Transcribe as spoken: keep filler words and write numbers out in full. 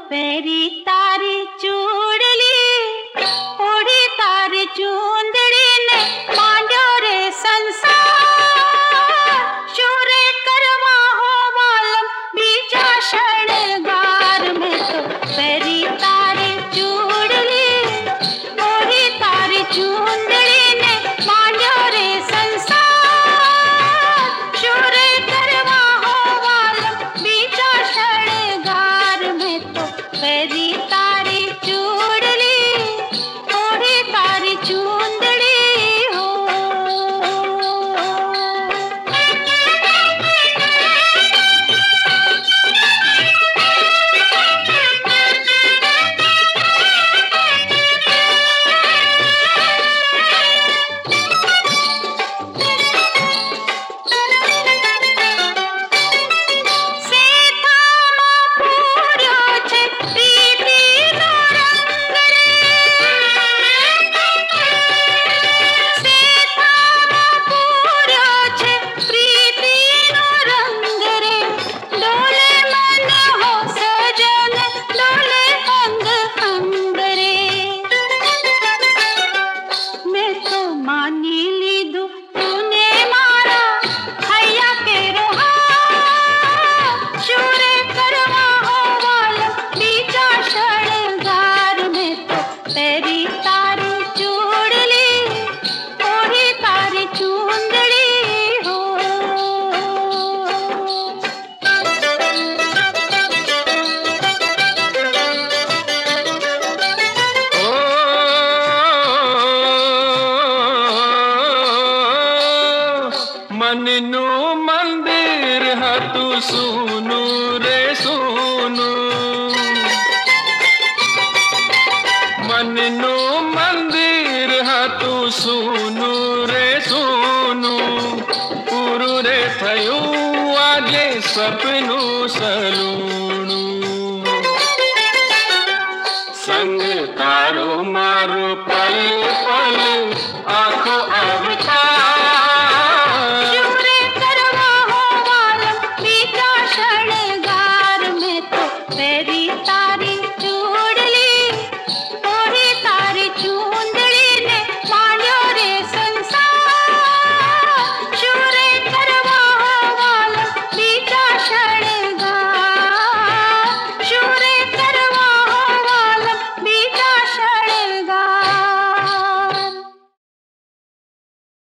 पैरी तारी चूड़ली ओढ़ी तारी चूंदड़ी ने मांड्यो रे संसार शूरे करवा हो मालम बीजा शणगार में तो पैरी तारी चूड़ली ओढ़ी तारी चूंदड़ी ने मांड्यो रे संसार शूरे करवा हो मालम बीजा शणगार में तो पैरी तारी चूड़ली ओढ़ी तारी चूंदड़ी हो। मननु मंदिर हतु सुनु रे सुनु मननु मंदिर हतु सुनु रे सुनु पुरु रे थयु आगे सपनु सलूणु संग तारो मारो पल